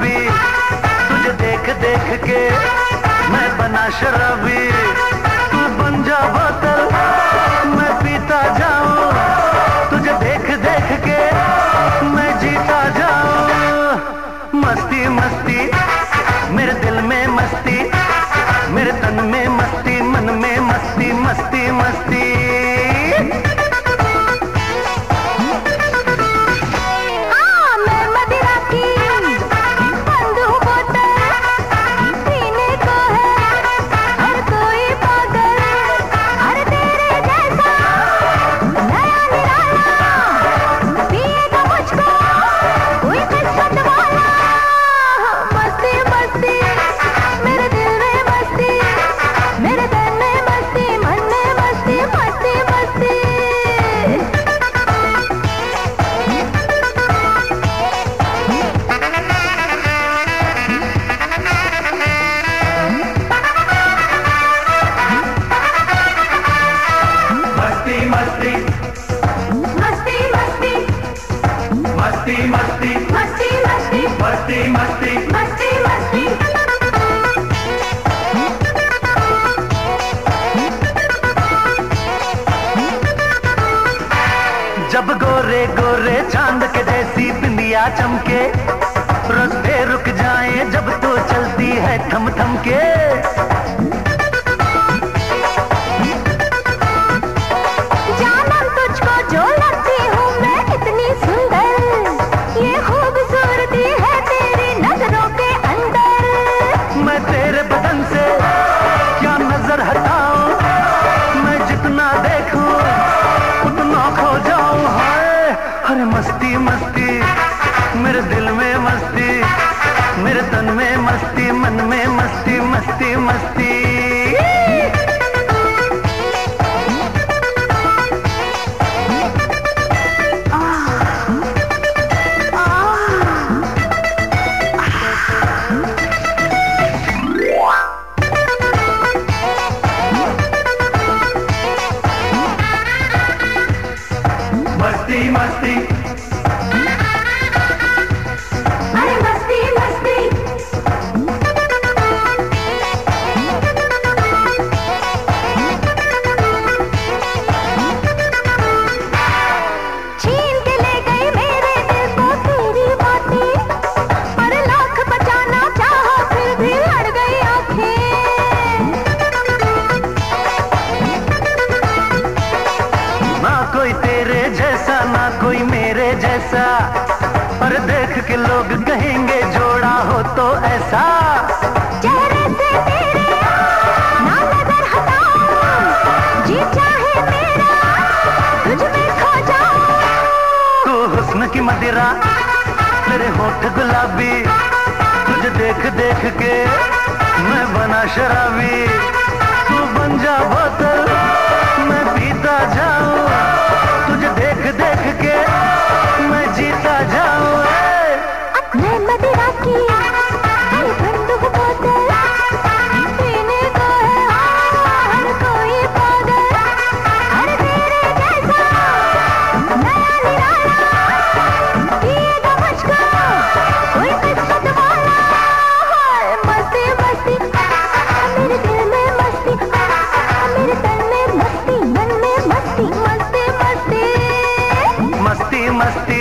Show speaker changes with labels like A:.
A: गुलाबी, तुझे देख देख के मैं बना शराबी। तू बन जा बोतल मैं पीता जाऊं, तुझे देख देख के मैं जीता जाऊं। मस्ती मस्ती मेरे दिल में मस्ती, मेरे तन में मस्ती, मन में मस्ती, मस्ती मस्ती। जब गोरे गोरे चांद के जैसी बिंदिया चमके, रास्ते रुक जाए जब तो चलती है थम थम के।
B: जानम तुझको जो लगती हूँ मैं इतनी सुंदर, ये खूबसूरती है तेरी नजरों के अंदर।
A: मैं तेरे बदन से क्या नजर हटाऊं, मैं जितना देखूं उतना खो जाऊं। हाय अरे मस्ती मस्ती मेरे दिल में मस्ती, मेरे तन में मस्ती, मन में मस्ती, मस्ती मस्ती। मस्ती मस्ती
B: अरे मस्ती मस्ती। छीन के ले गई मेरे दिल को तेरी बातें, पर लाख बचाना चाहा फिर भी लड़ गई आंखें।
A: ना कोई तेरे जैसा ना कोई मेरे जैसा, पर देख के लोग कहेंगे जोड़ा हो तो ऐसा।
B: चेहरे से तेरे ना नजर हटाऊं, जी चाहे मेरा तुझ में खो जाऊं।
A: तू हुस्न की मदिरा तेरे होठ गुलाबी, तुझे देख देख के मैं बना शराबी। तू बन जा बोतल मैं पीता जाऊं, तुझे देख देख के मैं जीता जाऊं।
B: मैं मदिरा की हर बंदूक बोतल, पीने को है हर कोई पागल। हर तेरे जैसा नया निराला पिएगा मुझको कोई किस्मत वाला। मस्ती मस्ती मेरे दिल में मस्ती, मेरे तन में मस्ती, मन में मस्ती, मस्ती मस्ती।
A: मस्ती मस्ती